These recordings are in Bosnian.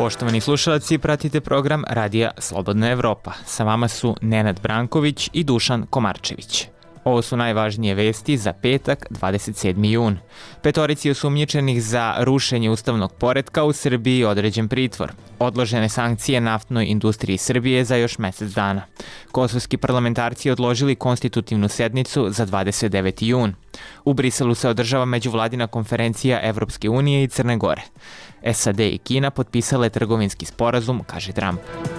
Poštovani slušalci, pratite program Radija Slobodna Evropa. Sa vama su Nenad Branković i Dušan Komarčević. Ovo su najvažnije vesti za petak, 27. jun. Petorici osumnjičenih za rušenje ustavnog poretka u Srbiji određen pritvor. Odložene sankcije naftnoj industriji Srbije za još mesec dana. Kosovski parlamentarci odložili konstitutivnu sednicu za 29. jun. U Briselu se održava međuvladina konferencija Evropske unije i Crne Gore. SAD i Kina potpisale trgovinski sporazum, kaže Trump.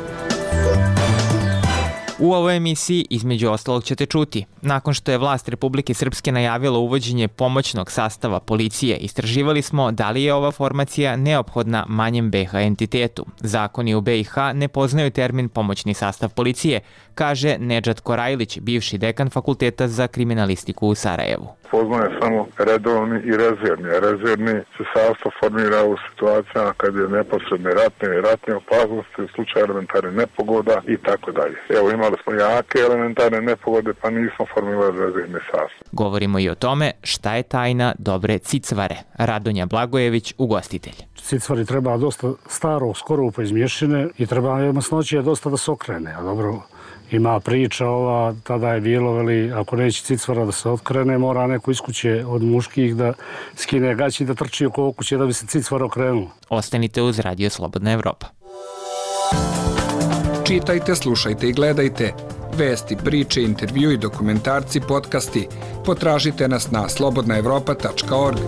U ovoj emisiji između ostalog ćete čuti. Nakon što je vlast Republike Srpske najavila uvođenje pomoćnog sastava policije, istraživali smo da li je ova formacija neophodna manjem BiH entitetu. Zakoni u BiH ne poznaju termin pomoćni sastav policije, kaže Nedžad Korajlić, bivši dekan Fakulteta za kriminalistiku u Sarajevu. Poznaje samo redovni i rezervni. Rezervni se sastav formira u situacijama kad je neposredne ratne opasnosti, u slučaju elementarne nepogoda i tako dalje. Evo, imali smo jake elementarne nepogode, pa nismo formirali rezervni sastav. Govorimo i o tome šta je tajna dobre cicvare. Radonja Blagojević, ugostitelj. Cicvari treba dosta staro, skoro poizmješine i treba masnoće dosta da se okrene, a dobro. Ima priča ova, tada je bilo, veli, ako neće cicvara da se otkrene, mora neko iz kuće od muških da skine gaći da trči oko kuće da bi se cicvara okrenuo. Ostanite uz Radio Slobodna Evropa. Čitajte, slušajte i gledajte. Vesti, priče, intervju i dokumentarci, podcasti. Potražite nas na slobodnaevropa.org.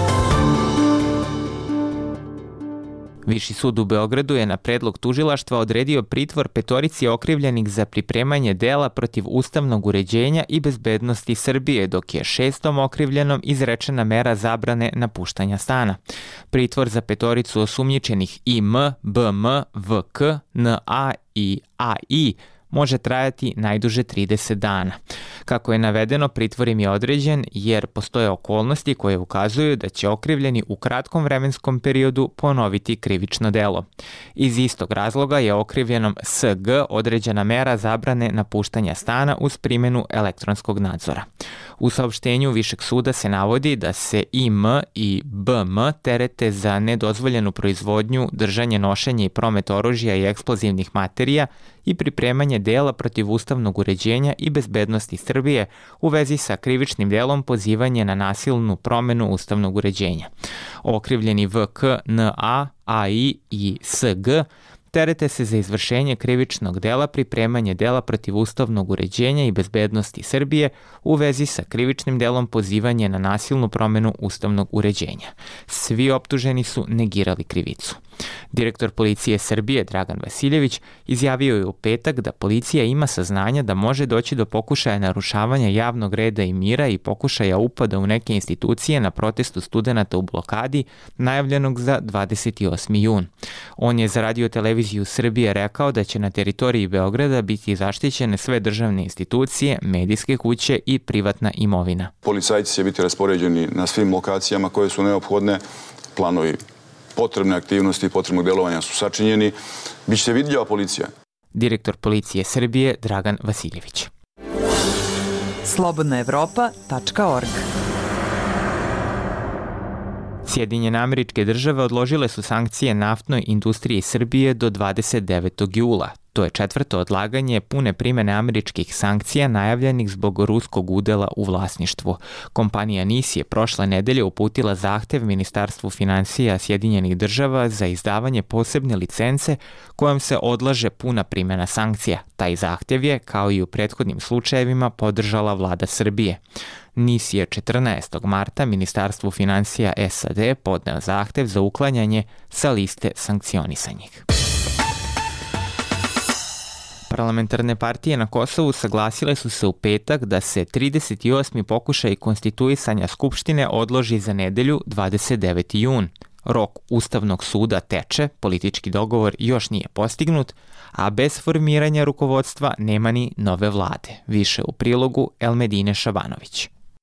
Viši sud u Beogradu je na predlog tužilaštva odredio pritvor petorici okrivljenih za pripremanje dela protiv ustavnog uređenja i bezbednosti Srbije, dok je šestom okrivljenom izrečena mera zabrane napuštanja stana. Pritvor za petoricu osumnjičenih IM, BM, VK, NA i AI može trajati najduže 30 dana. Kako je navedeno, pritvor im je određen jer postoje okolnosti koje ukazuju da će okrivljeni u kratkom vremenskom periodu ponoviti krivično delo. Iz istog razloga je okrivljenom SG određena mera zabrane napuštanja stana uz primjenu elektronskog nadzora. U saopštenju Višeg suda se navodi da se IM i BM terete za nedozvoljenu proizvodnju, držanje, nošenje i promet oružja i eksplozivnih materija i pripremanje dela protiv ustavnog uređenja i bezbednosti Srbije u vezi sa krivičnim delom pozivanje na nasilnu promenu ustavnog uređenja. Okrivljeni VK, NA, AI i SG terete se za izvršenje krivičnog dela pripremanje dela protiv ustavnog uređenja i bezbednosti Srbije u vezi sa krivičnim delom pozivanje na nasilnu promenu ustavnog uređenja. Svi optuženi su negirali krivicu. Direktor policije Srbije Dragan Vasiljević izjavio je u petak da policija ima saznanja da može doći do pokušaja narušavanja javnog reda i mira i pokušaja upada u neke institucije na protestu studenata u blokadi najavljenog za 28. jun. On je za Radio televiziju Srbije rekao da će na teritoriji Beograda biti zaštićene sve državne institucije, medijske kuće i privatna imovina. Policajci će biti raspoređeni na svim lokacijama koje su neophodne, planovi potrebne aktivnosti i potrebnog delovanja su sačinjeni. Biće vidljiva policija. Direktor policije Srbije Dragan Vasiljević. slobodnaevropa.org. Sjedinjene Američke Države odložile su sankcije naftnoj industriji Srbije do 29. jula. To je četvrto odlaganje pune primjene američkih sankcija najavljenih zbog ruskog udela u vlasništvu. Kompanija NIS je prošle nedelje uputila zahtev Ministarstvu finansija Sjedinjenih Država za izdavanje posebne licence kojom se odlaže puna primjena sankcija. Taj zahtev je, kao i u prethodnim slučajevima, podržala vlada Srbije. NIS je 14. marta Ministarstvu finansija SAD podneo zahtev za uklanjanje sa liste sankcionisanih. Parlamentarne partije na Kosovu saglasile su se u petak da se 38. pokušaj konstituisanja Skupštine odloži za nedelju 29. jun. Rok Ustavnog suda teče, politički dogovor još nije postignut, a bez formiranja rukovodstva nema ni nove vlade. Više u prilogu Elmedine Šabanović.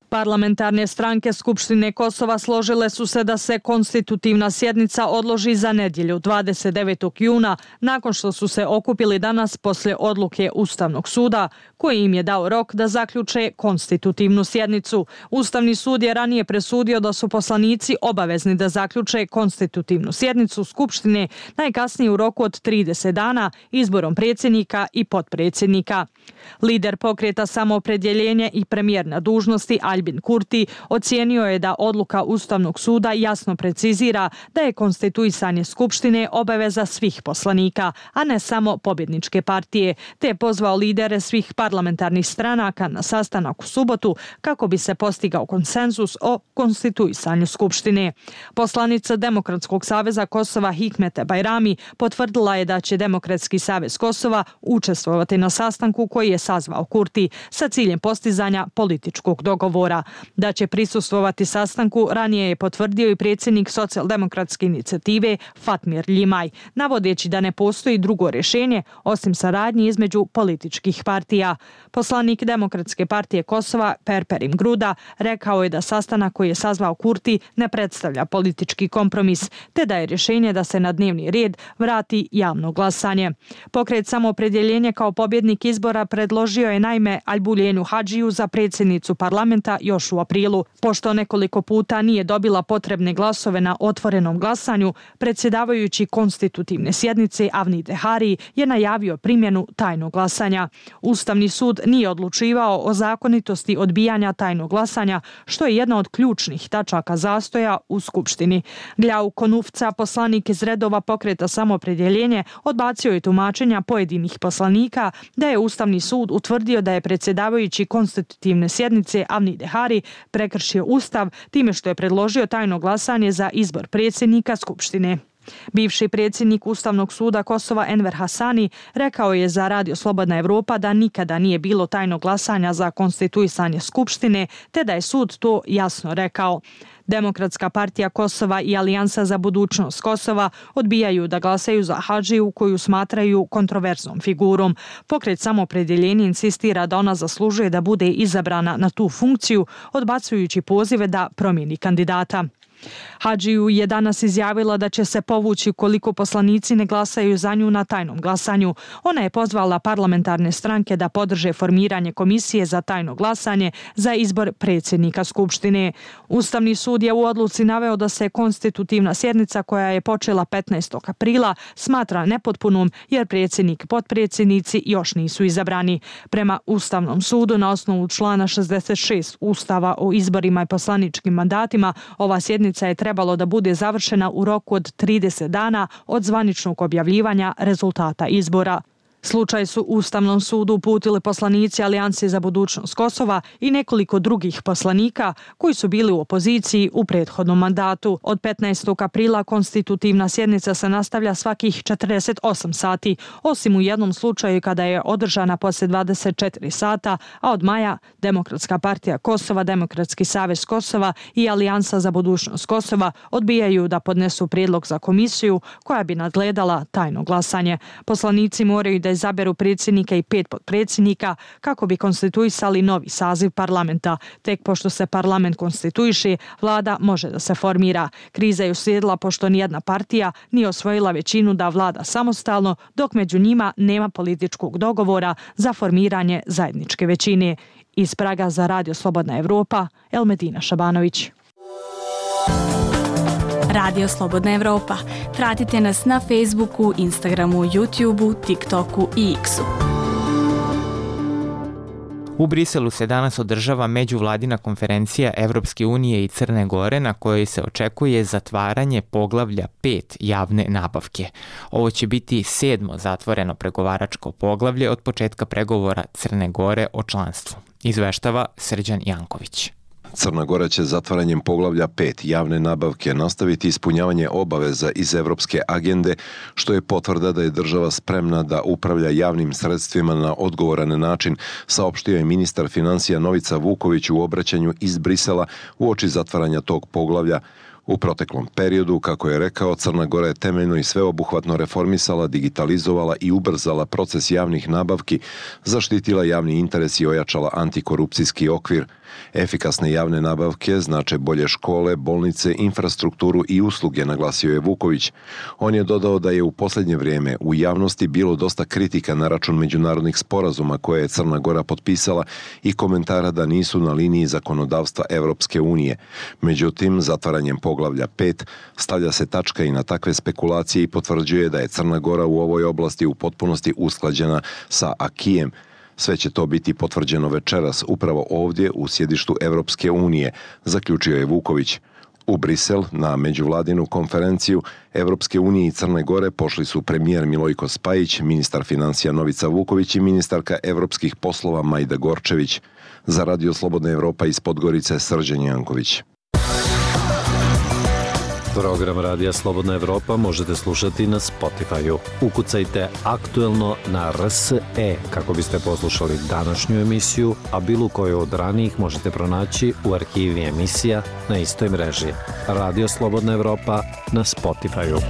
Parlamentarne stranke Skupštine Kosova složile su se da se konstitutivna sjednica odloži za nedjelju 29. juna nakon što su se okupili danas poslije odluke Ustavnog suda koji im je dao rok da zaključe konstitutivnu sjednicu. Ustavni sud je ranije presudio da su poslanici obavezni da zaključe konstitutivnu sjednicu Skupštine najkasnije u roku od 30 dana izborom predsjednika i potpredsjednika. Lider pokreta Samoopredjeljenje i premijer na dužnosti Albin Kurti ocijenio je da odluka Ustavnog suda jasno precizira da je konstituisanje Skupštine obaveza svih poslanika, a ne samo pobjedničke partije, te je pozvao lidere svih parlamentarnih stranaka na sastanak u subotu kako bi se postigao konsenzus o konstituisanju Skupštine. Poslanica Demokratskog saveza Kosova Hikmete Bajrami potvrdila je da će Demokratski savez Kosova učestvovati na sastanku koji je sazvao Kurti sa ciljem postizanja političkog dogovora. Da će prisustvovati sastanku ranije je potvrdio i predsjednik Socijaldemokratske inicijative Fatmir Ljimaj, navodeći da ne postoji drugo rješenje osim saradnje između političkih partija. Poslanik Demokratske partije Kosova Perperim Gruda rekao je da sastanak koji je sazvao Kurti ne predstavlja politički kompromis, te da je rješenje da se na dnevni red vrati javno glasanje. Pokret Samoopredjeljenje kao pobjednik izbora predložio je naime Albuljenu Hadžiju za predsjednicu parlamenta još u aprilu. Pošto nekoliko puta nije dobila potrebne glasove na otvorenom glasanju, predsjedavajući konstitutivne sjednice Avni Dehari je najavio primjenu tajnog glasanja. Ustavni sud nije odlučivao o zakonitosti odbijanja tajnog glasanja, što je jedna od ključnih tačaka zastoja u Skupštini. Gljau Konufca, poslanik iz redova pokreta Samoopredjeljenje, odbacio je tumačenja pojedinih poslanika da je Ustavni sud utvrdio da je predsjedavajući konstitutivne sjednice Avni Dehari prekršio Ustav time što je predložio tajno glasanje za izbor predsjednika Skupštine. Bivši predsjednik Ustavnog suda Kosova Enver Hasani rekao je za Radio Slobodna Evropa da nikada nije bilo tajnog glasanja za konstituisanje Skupštine, te da je sud to jasno rekao. Demokratska partija Kosova i Alijansa za budućnost Kosova odbijaju da glasaju za Hadžiju koju smatraju kontroverznom figurom. Pokret Samoopredjeljenje insistira da ona zaslužuje da bude izabrana na tu funkciju, odbacujući pozive da promijeni kandidata. Hadžiju je danas izjavila da će se povući koliko poslanici ne glasaju za nju na tajnom glasanju. Ona je pozvala parlamentarne stranke da podrže formiranje komisije za tajno glasanje za izbor predsjednika Skupštine. Ustavni sud je u odluci naveo da se konstitutivna sjednica koja je počela 15. aprila smatra nepotpunom jer predsjednik i potpredsjednici još nisu izabrani. Prema Ustavnom sudu na osnovu člana 66 Ustava o izborima i poslaničkim mandatima ova sjednica je trebalo da bude završena u roku od 30 dana od zvaničnog objavljivanja rezultata izbora. Slučaj su Ustavnom sudu uputili poslanici Alijanse za budućnost Kosova i nekoliko drugih poslanika koji su bili u opoziciji u prethodnom mandatu. Od 15. aprila konstitutivna sjednica se nastavlja svakih 48 sati, osim u jednom slučaju kada je održana poslije 24 sata, a od maja Demokratska partija Kosova, Demokratski savez Kosova i Alijansa za budućnost Kosova odbijaju da podnesu prijedlog za komisiju koja bi nadgledala tajno glasanje. Poslanici moraju da izaberu predsjednika i 5 potpredsjednika kako bi konstituisali novi saziv parlamenta. Tek pošto se parlament konstituiše, vlada može da se formira. Kriza je uslijedila pošto nijedna partija nije osvojila većinu da vlada samostalno, dok među njima nema političkog dogovora za formiranje zajedničke većine. Iz Praga za Radio Slobodna Evropa, Elmedina Šabanović. Radio Slobodna Evropa. Pratite nas na Facebooku, Instagramu, YouTubeu, TikToku i X-u. U Briselu se danas održava međuvladina konferencija Evropske unije i Crne Gore na kojoj se očekuje zatvaranje poglavlja 5 javne nabavke. Ovo će biti 7. zatvoreno pregovaračko poglavlje od početka pregovora Crne Gore o članstvu. Izveštava Srđan Janković. Crna Gora će zatvaranjem poglavlja 5 javne nabavke nastaviti ispunjavanje obaveza iz Evropske agende, što je potvrda da je država spremna da upravlja javnim sredstvima na odgovoran način, saopštio je ministar financija Novica Vuković u obraćanju iz Brisela uoči zatvaranja tog poglavlja. U proteklom periodu, kako je rekao, Crna Gora je temeljno i sveobuhvatno reformisala, digitalizovala i ubrzala proces javnih nabavki, zaštitila javni interes i ojačala antikorupcijski okvir. Efikasne javne nabavke znače bolje škole, bolnice, infrastrukturu i usluge, naglasio je Vuković. On je dodao da je u posljednje vrijeme u javnosti bilo dosta kritika na račun međunarodnih sporazuma koje je Crna Gora potpisala i komentara da nisu na liniji zakonodavstva Evropske unije. Međutim, zatvaranjem poglavlja 5 stavlja se tačka i na takve spekulacije i potvrđuje da je Crna Gora u ovoj oblasti u potpunosti usklađena sa akijem. Sve će to biti potvrđeno večeras upravo ovdje u sjedištu Evropske unije, zaključio je Vuković. U Brisel na međuvladinu konferenciju Evropske unije i Crne Gore pošli su premijer Milojko Spajić, ministar financija Novica Vuković i ministarka evropskih poslova Majda Gorčević. Za Radio Slobodna Evropa iz Podgorice, Srđan Janković. Program Radija Slobodna Evropa možete slušati na Spotify-u. Ukucajte Aktuelno na RSE kako biste poslušali današnju emisiju, a bilo koju od ranijih možete pronaći u arhivi emisija na istoj mreži. Radio Slobodna Evropa na Spotify-u.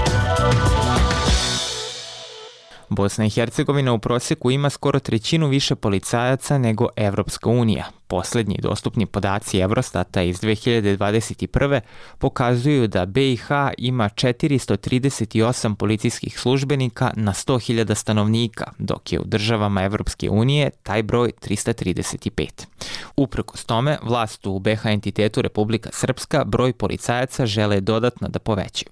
Bosna i Hercegovina u prosjeku ima skoro trećinu više policajaca nego Evropska unija. Posljednji dostupni podaci Eurostata iz 2021. pokazuju da BiH ima 438 policijskih službenika na 100.000 stanovnika, dok je u državama Evropske unije taj broj 335. Uprkos tome, vlast u BiH entitetu Republika Srpska broj policajaca žele dodatno da povećaju.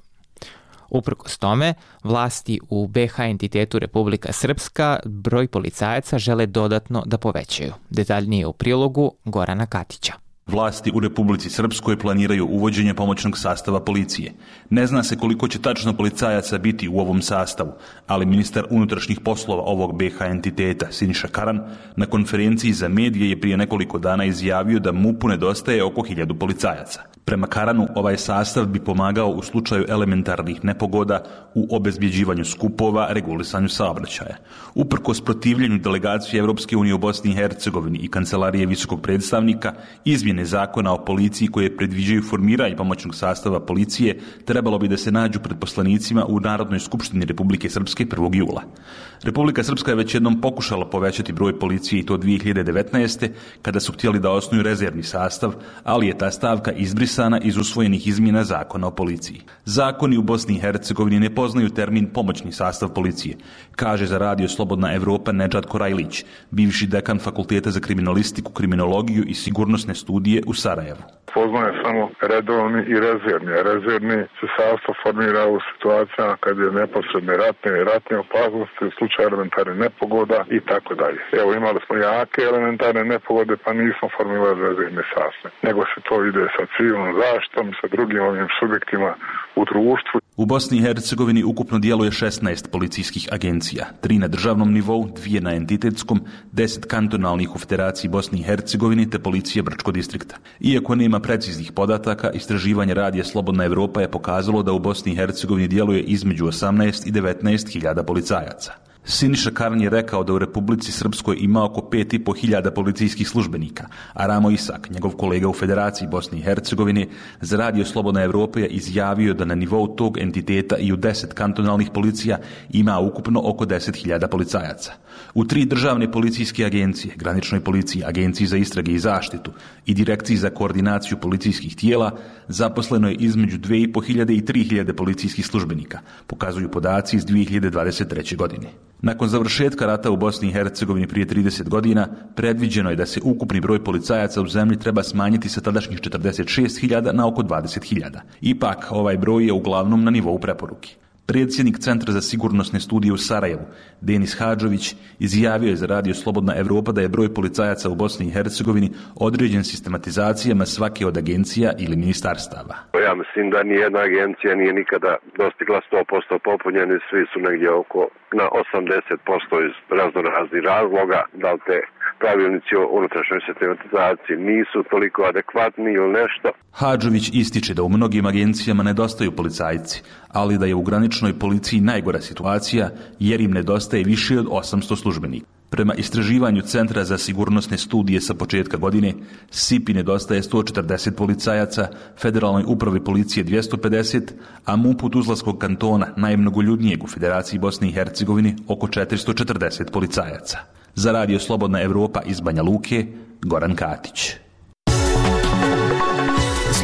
Uprkos tome, vlasti u BiH entitetu Republika Srpska broj policajaca žele dodatno da povećaju. Detaljnije u prilogu Gorana Katića. Vlasti u Republici Srpskoj planiraju uvođenje pomoćnog sastava policije. Ne zna se koliko će tačno policajaca biti u ovom sastavu, ali ministar unutrašnjih poslova ovog BiH entiteta, Siniša Karan, na konferenciji za medije je prije nekoliko dana izjavio da MUP-u nedostaje oko 1000 policajaca. Prema Karanu, ovaj sastav bi pomagao u slučaju elementarnih nepogoda u obezbjeđivanju skupova, regulisanju saobraćaja. Uprkos protivljenju delegacije Evropske unije u Bosni i Hercegovini i Kancelarije visokog predstavnika, izmjene zakona o policiji koje predviđaju formiranje pomoćnog sastava policije trebalo bi da se nađu pred poslanicima u Narodnoj skupštini Republike Srpske 1. jula. Republika Srpska je već jednom pokušala povećati broj policije i to 2019. kada su htjeli da osnuju rezervni sastav, ali je ta stavka izbrisana iz usvojenih izmjena zakona o policiji. Zakoni u Bosni i Hercegovini ne poznaju termin pomoćni sastav policije, kaže za Radio Slobodna Evropa Nedžad Korajlić, bivši dekan Fakulteta za kriminalistiku, kriminologiju i sigurnosne studije u Sarajevu. Poznaje samo redovni i rezervni. Rezervni se sastav formira u situacijama kad je neposredne ratne opasnosti, u slučaju elementarne nepogoda i tako dalje. Evo, imali smo jake elementarne nepogode, pa nismo formirali rezervni sastav, nego se to ide sa civilnom zaštitom i sa drugim ovim subjektima u društvu. U Bosni i Hercegovini ukupno djeluje 16 policijskih agencija, 3 na državnom nivou, 2 na entitetskom, 10 kantonalnih u Federaciji Bosni i Hercegovini te policije Brčko distrikta. Iako nema preciznih podataka, istraživanje Radija Slobodna Evropa je pokazalo da u Bosni i Hercegovini djeluje između 18 i 19.000 policajaca. Siniša Karan je rekao da u Republici Srpskoj ima oko 5.500 policijskih službenika, a Ramo Isak, njegov kolega u Federaciji Bosne i Hercegovine, za Radio Slobodna Evropa je izjavio da na nivou tog entiteta i u 10 kantonalnih policija ima ukupno oko 10.000 policajaca. U 3 državne policijske agencije, graničnoj policiji, agenciji za istrage i zaštitu i direkciji za koordinaciju policijskih tijela, zaposleno je između 2.500 i 3.000 policijskih službenika, pokazuju podaci iz 2023. godine. Nakon završetka rata u Bosni i Hercegovini prije 30 godina, predviđeno je da se ukupni broj policajaca u zemlji treba smanjiti sa tadašnjih 46.000 na oko 20.000. Ipak, ovaj broj je uglavnom na nivou preporuke. Predsjednik Centra za sigurnosne studije u Sarajevu, Denis Hadžović, izjavio je za Radio Slobodna Evropa da je broj policajaca u Bosni i Hercegovini određen sistematizacijama svake od agencija ili ministarstava. Ja mislim da nijedna agencija nije nikada dostigla 100% popunjeni, svi su negdje oko na 80% iz raznih razloga, da li te pravilnici o unutrašnjoj sistematizaciji nisu toliko adekvatni ili nešto. Hadžović ističe da u mnogim agencijama nedostaju policajci, ali da je u graničnoj policiji najgora situacija jer im nedostaje više od 800 službenika. Prema istraživanju Centra za sigurnosne studije sa početka godine, SIP-i nedostaje 140 policajaca, Federalnoj upravi policije 250, a MUP-u Tuzlanskog kantona, najmnogoljudnijeg u Federaciji Bosne i Hercegovine, oko 440 policajaca. Za Radio Slobodna Evropa iz Banja Luke, Goran Katić.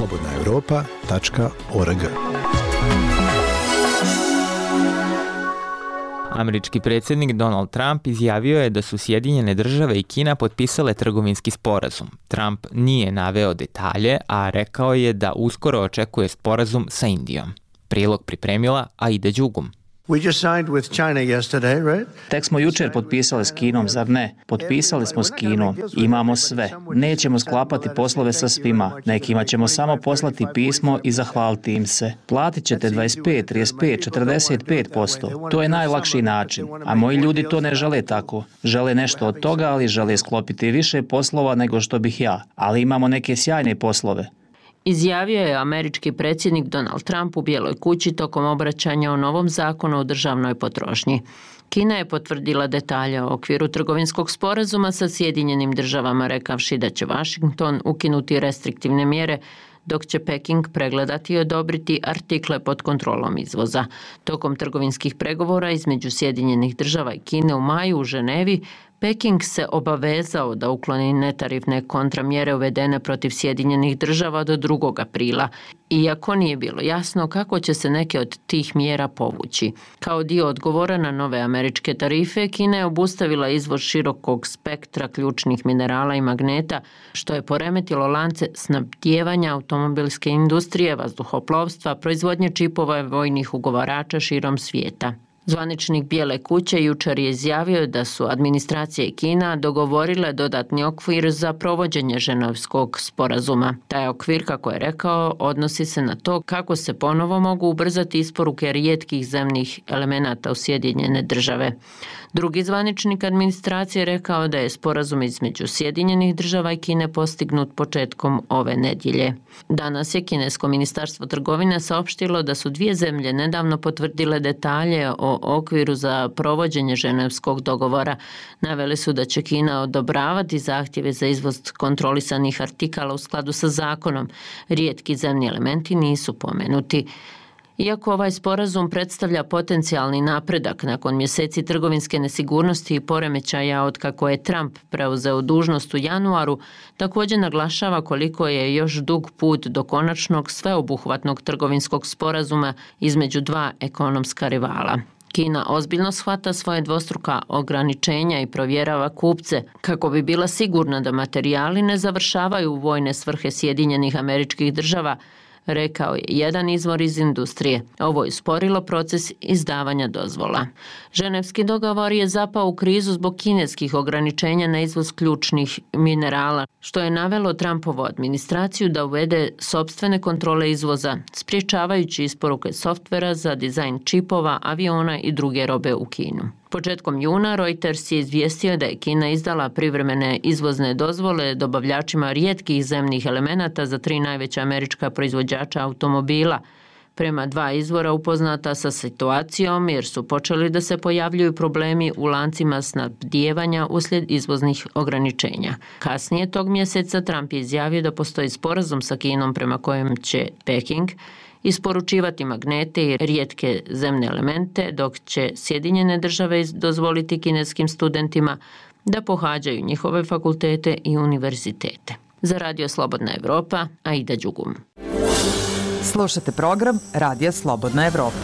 slobodnaevropa.org. Američki predsjednik Donald Trump izjavio je da su Sjedinjene države i Kina potpisale trgovinski sporazum. Trump nije naveo detalje, a rekao je da uskoro očekuje sporazum sa Indijom. Prilog pripremila Aida Đugum. Tek smo jučer potpisali s Kinom, zar ne? Potpisali smo s Kinom. Imamo sve. Nećemo sklapati poslove sa svima. Nekima ćemo samo poslati pismo i zahvaliti im se. Platit ćete 25, 35, 45%. To je najlakši način. A moji ljudi to ne žele tako. Žele nešto od toga, ali žele sklopiti više poslova nego što bih ja. Ali imamo neke sjajne poslove. Izjavio je američki predsjednik Donald Trump u Bijeloj kući tokom obraćanja o novom zakonu o državnoj potrošnji. Kina je potvrdila detalje o okviru trgovinskog sporazuma sa Sjedinjenim državama, rekavši da će Washington ukinuti restriktivne mjere, dok će Peking pregledati i odobriti artikle pod kontrolom izvoza. Tokom trgovinskih pregovora između Sjedinjenih država i Kine u maju u Ženevi, Peking se obavezao da ukloni netarifne kontramjere uvedene protiv Sjedinjenih država do 2. aprila, iako nije bilo jasno kako će se neke od tih mjera povući. Kao dio odgovora na nove američke tarife, Kina je obustavila izvoz širokog spektra ključnih minerala i magneta, što je poremetilo lance snabdijevanja automobilske industrije, vazduhoplovstva, proizvodnje čipova i vojnih ugovarača širom svijeta. Zvaničnik Bijele kuće jučer je izjavio da su administracija i Kina dogovorile dodatni okvir za provođenje Ženevskog sporazuma. Taj okvir, kako je rekao, odnosi se na to kako se ponovo mogu ubrzati isporuke rijetkih zemnih elemenata u Sjedinjene države. Drugi zvaničnik administracije rekao da je sporazum između Sjedinjenih država i Kine postignut početkom ove nedjelje. Danas je kinesko ministarstvo trgovine saopštilo da su dvije zemlje nedavno potvrdile detalje o okviru za provođenje Ženevskog dogovora. Naveli su da će Kina odobravati zahtjeve za izvoz kontrolisanih artikala u skladu sa zakonom. Rijetki zemni elementi nisu pomenuti. Iako ovaj sporazum predstavlja potencijalni napredak nakon mjeseci trgovinske nesigurnosti i poremećaja od kako je Trump preuzeo dužnost u januaru, također naglašava koliko je još dug put do konačnog sveobuhvatnog trgovinskog sporazuma između dva ekonomska rivala. Kina ozbiljno shvata svoje dvostruka ograničenja i provjerava kupce kako bi bila sigurna da materijali ne završavaju u vojne svrhe Sjedinjenih Američkih Država, rekao je jedan izvor iz industrije. Ovo je usporilo proces izdavanja dozvola. Ženevski dogovor je zapao u krizu zbog kineskih ograničenja na izvoz ključnih minerala, što je navelo Trumpovu administraciju da uvede sopstvene kontrole izvoza, spriječavajući isporuke softvera za dizajn čipova, aviona i druge robe u Kinu. Početkom juna Reuters je izvijestio da je Kina izdala privremene izvozne dozvole dobavljačima rijetkih zemnih elemenata za 3 najveća američka proizvođača automobila. Prema 2 izvora upoznata sa situacijom jer su počeli da se pojavljuju problemi u lancima snabdijevanja uslijed izvoznih ograničenja. Kasnije tog mjeseca Trump je izjavio da postoji sporazum sa Kinom prema kojem će Peking isporučivati magnete i rijetke zemne elemente, dok će Sjedinjene države dozvoliti kineskim studentima da pohađaju njihove fakultete i univerzitete. Za Radio Slobodna Evropa, Aida Đugum. Slušate program Radija Slobodna Evropa.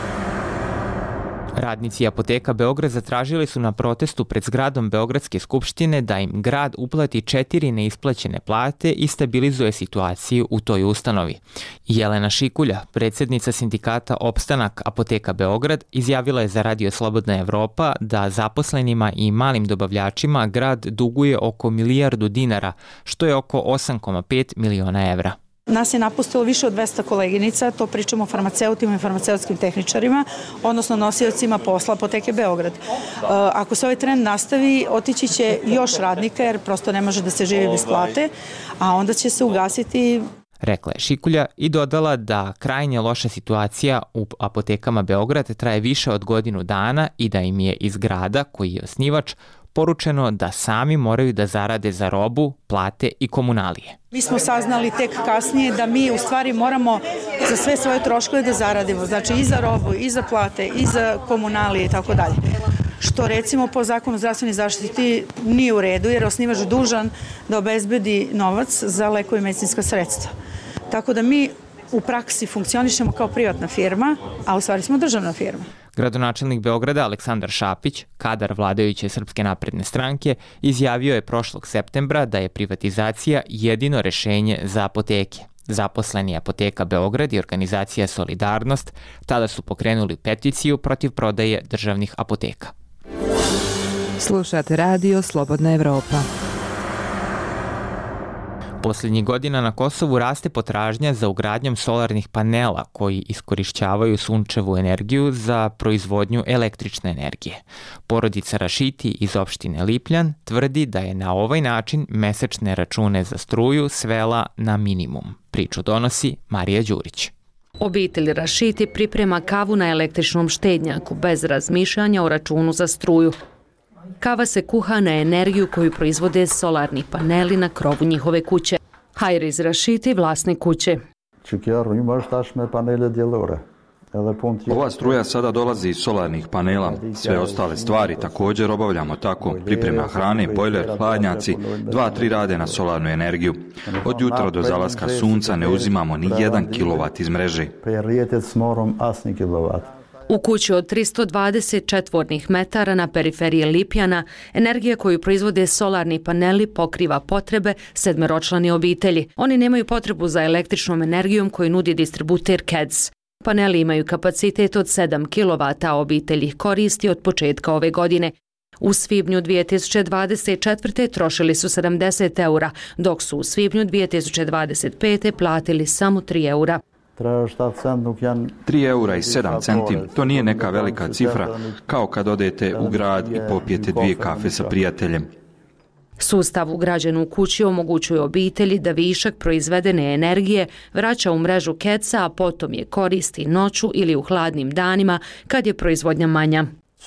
Radnici Apoteka Beograd zatražili su na protestu pred zgradom Beogradske skupštine da im grad uplati 4 neisplaćene plate i stabilizuje situaciju u toj ustanovi. Jelena Šikulja, predsjednica sindikata Opstanak Apoteka Beograd, izjavila je za Radio Slobodna Evropa da zaposlenima i malim dobavljačima grad duguje oko milijardu dinara, što je oko 8,5 miliona evra. Nas je napustilo više od 200 koleginica, to pričamo o farmaceutima i farmaceutskim tehničarima, odnosno nosiocima posla Apoteke Beograd. Ako se ovaj trend nastavi, otići će još radnika jer prosto ne može da se živi bez plate, a onda će se ugasiti. Rekla je Šikulja i dodala da krajnje loša situacija u apotekama Beograd traje više od godinu dana i da im je iz grada, koji je osnivač, poručeno da sami moraju da zarade za robu, plate i komunalije. Mi smo saznali tek kasnije da mi u stvari moramo za sve svoje troškove da zaradimo, znači i za robu, i za plate, i za komunalije i tako dalje. Što recimo po zakonu o zdravstvenoj zaštiti nije u redu jer je osnivač dužan da obezbedi novac za lekove i medicinska sredstva. Tako da mi u praksi funkcionišemo kao privatna firma, a u stvari smo državna firma. Gradonačelnik Beograda Aleksandar Šapić, kadar vladajuće Srpske napredne stranke, izjavio je prošlog septembra da je privatizacija jedino rešenje za apoteke. Zaposleni Apoteka Beograd i organizacija Solidarnost tada su pokrenuli peticiju protiv prodaje državnih apoteka. Slušate radio Slobodna Evropa. Posljednjih godina na Kosovu raste potražnja za ugradnjom solarnih panela koji iskorišćavaju sunčevu energiju za proizvodnju električne energije. Porodica Rašiti iz opštine Lipljan tvrdi da je na ovaj način mesečne račune za struju svela na minimum. Priču donosi Marija Đurić. Obitelj Rašiti priprema kavu na električnom štednjaku bez razmišljanja o računu za struju. Kava se kuha na energiju koju proizvode solarni paneli na krovu njihove kuće. Hajriz Rašiti, vlasnik kuće. Ova struja sada dolazi iz solarnih panela. Sve ostale stvari također obavljamo tako. Priprema hrane, bojler, hladnjaci, 2-3 rade na solarnu energiju. Od jutra do zalaska sunca ne uzimamo ni 1 kilovat iz mreže. U kući od 320 četvornih metara na periferiji Lipjana, energija koju proizvode solarni paneli pokriva potrebe 7-člane obitelji. Oni nemaju potrebu za električnom energijom koju nudi distributer KEDS. Paneli imaju kapacitet od 7 kW, a obitelj ih koristi od početka ove godine. U svibnju 2024. trošili su 70 eura, dok su u svibnju 2025. platili samo 3 eura. 3 eura i 7 centi, to nije neka velika cifra, kao kad odete u grad i popijete 2 kafe sa prijateljem. Sustav ugrađen u kući omogućuje obitelji da višak proizvedene energije vraća u mrežu KEDS-a, a potom je koristi noću ili u hladnim danima kad je proizvodnja manja.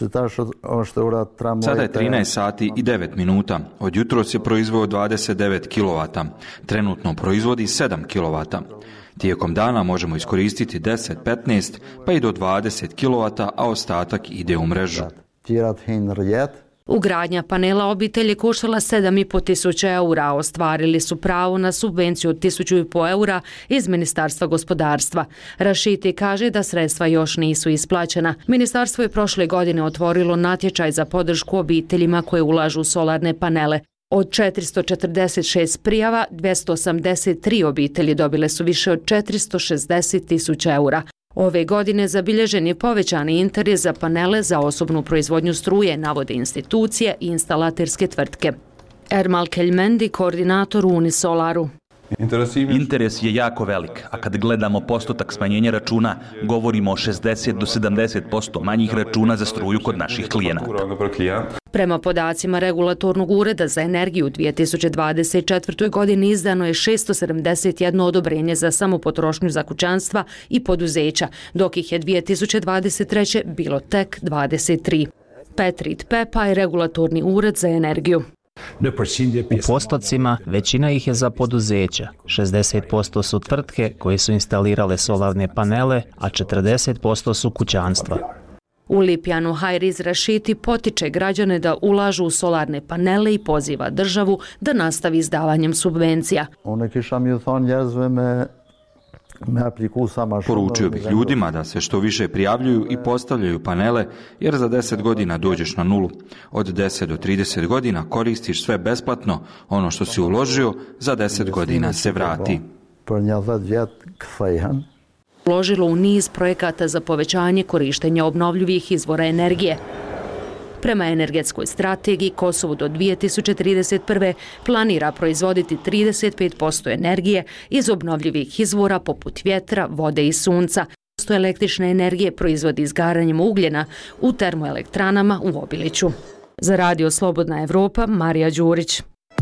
Sada je 13 sati i 9 minuta. Od jutros je proizveo 29 kW. Trenutno proizvodi 7 kW. Tijekom dana možemo iskoristiti 10, 15 pa i do 20 kW, a ostatak ide u mrežu. Ugradnja panela obitelji koštala 7.500 eura, a ostvarili su pravo na subvenciju od 1.500 eura iz Ministarstva gospodarstva. Rašiti kaže da sredstva još nisu isplaćena. Ministarstvo je prošle godine otvorilo natječaj za podršku obiteljima koje ulažu u solarne panele. Od 446 prijava, 283 obitelji dobile su više od 460.000 eura. Ove godine zabilježen je povećani interes za panele za osobnu proizvodnju struje, navode institucije i instalaterske tvrtke. Ermal Keljmendi, koordinator u Unisolaru. Interes je jako velik, a kad gledamo postotak smanjenja računa, govorimo o 60 do 70% manjih računa za struju kod naših klijenata. Prema podacima Regulatornog ureda za energiju u 2024. godini izdano je 671 odobrenje za samopotrošnju za kućanstva i poduzeća, dok ih je 2023. bilo tek 23. Petrit Pepa je Regulatorni ured za energiju. U postocima većina ih je za poduzeća, 60% su tvrtke koje su instalirale solarne panele, a 40% su kućanstva. U Lipjanu Hajriz Rašiti potiče građane da ulažu u solarne panele i poziva državu da nastavi izdavanjem subvencija. Poručio bih ljudima da se što više prijavljuju i postavljaju panele, jer za 10 godina dođeš na nulu. Od 10 do 30 godina koristiš sve besplatno, ono što si uložio za 10 godina se vrati. Uložilo u niz projekata za povećanje korištenja obnovljivih izvora energije. Prema energetskoj strategiji, Kosovo do 2031. planira proizvoditi 35% energije iz obnovljivih izvora poput vjetra, vode i sunca. Električne energije proizvodi izgaranjem ugljena u termoelektranama u Obiliću. Za radio Slobodna Evropa, Marija Đurić.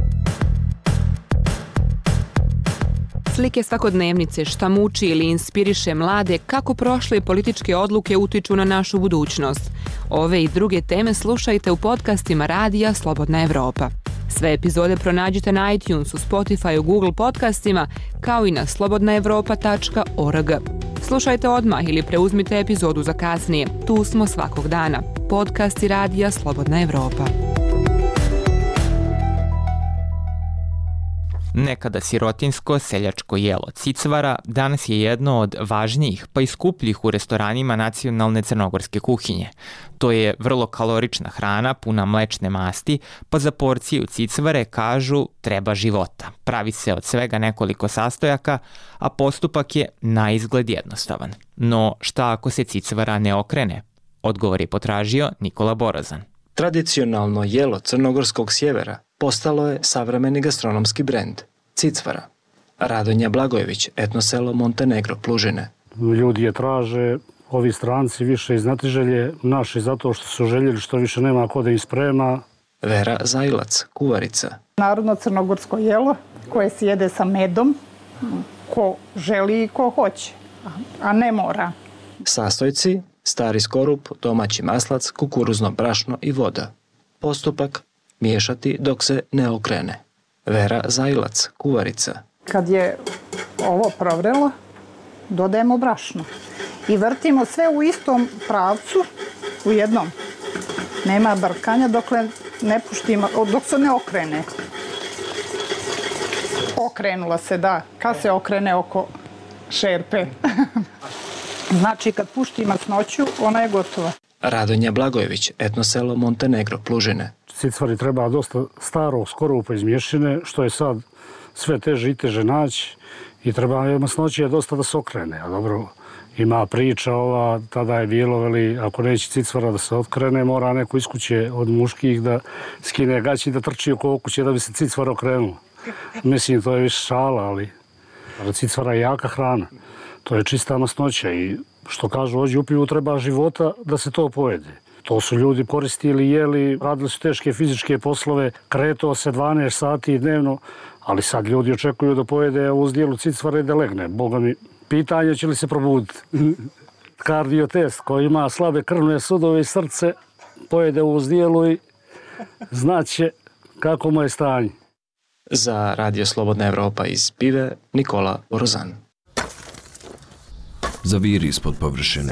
Slike svakodnevnice, šta muči ili inspiriše mlade, kako prošle političke odluke utiču na našu budućnost. Ove i druge teme slušajte u podcastima Radija Slobodna Evropa. Sve epizode pronađite na iTunesu, Spotifyu, Google podcastima, kao i na slobodnaevropa.org. Slušajte odmah ili preuzmite epizodu za kasnije. Tu smo svakog dana. Podcasti Radija Slobodna Evropa. Nekada sirotinsko seljačko jelo cicvara danas je jedno od važnijih pa i skupljih u restoranima nacionalne crnogorske kuhinje. To je vrlo kalorična hrana, puna mlečne masti, pa za porciju cicvare kažu treba života. Pravi se od svega nekoliko sastojaka, a postupak je na izgled jednostavan. No šta ako se cicvara ne okrene? Odgovor je potražio Nikola Borozan. Tradicionalno jelo crnogorskog sjevera postalo je savremeni gastronomski brend cicvara. Radonja Blagojević, etno selo Montenegro, Plužine. Ljudi je traže, ovi stranci više iz znatiželje, naši zato što su željeli što više nema ko da im sprema. Vera Zailac, Kuvarica. Narodno crnogorsko jelo koje se jede sa medom, ko želi i ko hoće, a ne mora. Sastojci, stari skorup, domaći maslac, kukuruzno brašno i voda. Postupak, miješati dok se ne okrene. Vera Zailac, Kuvarica. Kad je ovo provrelo, dodajemo brašno i vrtimo sve u istom pravcu, u jednom. Nema brkanja dok se ne okrene. Okrenula se, da, kad se okrene oko šerpe. Znači, kad pušti masnoću, ona je gotova. Radonja Blagojević, etno selo Montenegro, Plužine. Cicvari treba dosta starog skorupa iz mješine, što je sad sve teže i teže naći i treba masnoće dosta da se okrene. A dobro, ima priča ova, tada je bilo, ako neće cicvara da se okrene, mora neko iz kuće od muških da skine gaći i da trči oko kuće da bi se cicvara okrenuo. Mislim, to je više šala, ali cicvara je jaka hrana. To je čista masnoća i što kažu, ođe upiju treba života da se to pojede. To su ljudi koristili, jeli, radili su teške fizičke poslove, kretao se 12 sati dnevno, ali sad ljudi očekuju da pojede uz dijelu cicvare i da legne. Boga mi, pitanje će li se probuditi. Kardiotest koji ima slabe krvne sudove i srce, pojede uz dijelu i znaće kako mu je stanje. Za Radio Slobodna Evropa iz Pive, Nikola Borozan. Zaviri ispod površine.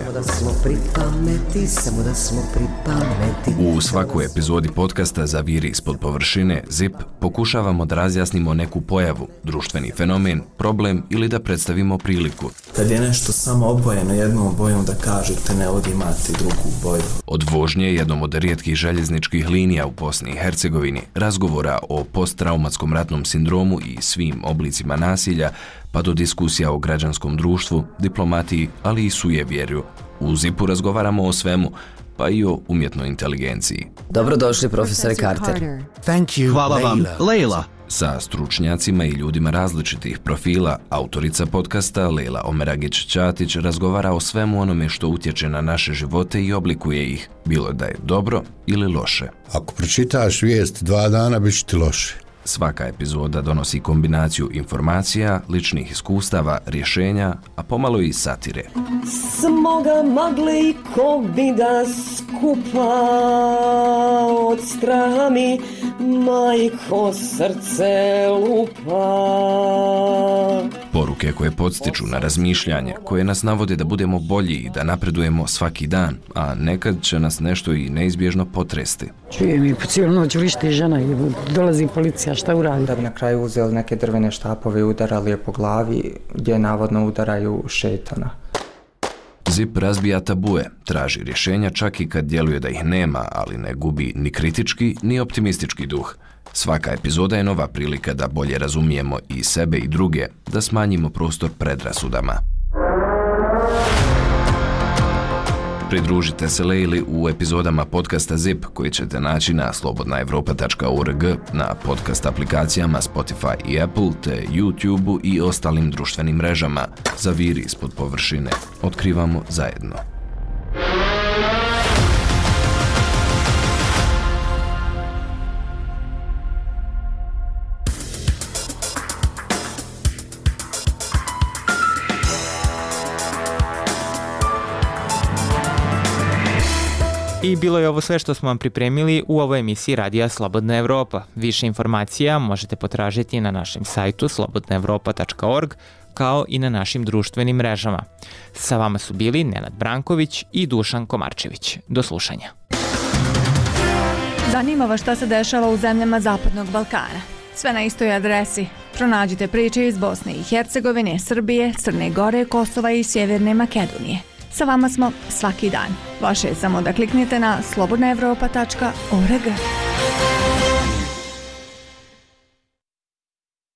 U svakoj epizodi podcasta Zaviri ispod površine ZIP pokušavamo da razjasnimo neku pojavu, društveni fenomen, problem ili da predstavimo priliku. Kad je nešto samo obojeno jednom bojom da kažete ne ovdje imate drugu boju. Od vožnje jednom od rijetkih željezničkih linija u Bosni i Hercegovini, razgovora o posttraumatskom ratnom sindromu i svim oblicima nasilja, pa do diskusija o građanskom društvu, diplomatiji, ali i sujevjerju. U ZIP-u razgovaramo o svemu, pa i o umjetnoj inteligenciji. Dobrodošli, profesore Carter. Hvala vam, Leila. Sa stručnjacima i ljudima različitih profila, autorica podcasta Leila Omeragić-Ćatić razgovara o svemu onome što utječe na naše živote i oblikuje ih, bilo da je dobro ili loše. Ako pročitaš vijest 2 dana, bit će ti loše. Svaka epizoda donosi kombinaciju informacija, ličnih iskustava, rješenja, a pomalo i satire. Smoga magle i kovida skupa od straha mi majko srce lupa. Poruke koje podstiču na razmišljanje, koje nas navode da budemo bolji i da napredujemo svaki dan, a nekad će nas nešto i neizbježno potresti. Čujem i po cijelu noć vrišti žena i dolazi policija, šta uradi? Da bi na kraju uzeli neke drvene štapove i udarali je po glavi gdje navodno udaraju šetana. ZIP razbija tabue, traži rješenja čak i kad djeluje da ih nema, ali ne gubi ni kritički ni optimistički duh. Svaka epizoda je nova prilika da bolje razumijemo i sebe i druge, da smanjimo prostor predrasudama. Pridružite se Leili u epizodama podcasta ZIP koji ćete naći na slobodnaevropa.org, na podcast aplikacijama Spotify i Apple, te YouTube i ostalim društvenim mrežama. Zaviri ispod površine. Otkrivamo zajedno. I bilo je ovo sve što smo vam pripremili u ovoj emisiji Radija Slobodna Evropa. Više informacija možete potražiti na našem sajtu slobodnaevropa.org kao i na našim društvenim mrežama. Sa vama su bili Nenad Branković i Dušan Komarčević. Do slušanja. Zanima vas šta se dešava u zemljama Zapadnog Balkana? Sve na istoj adresi. Pronađite priče iz Bosne i Hercegovine, Srbije, Crne Gore, Kosova i Sjeverne Makedonije. Sa vama smo svaki dan. Vaše je samo da kliknete na slobodnaevropa.org.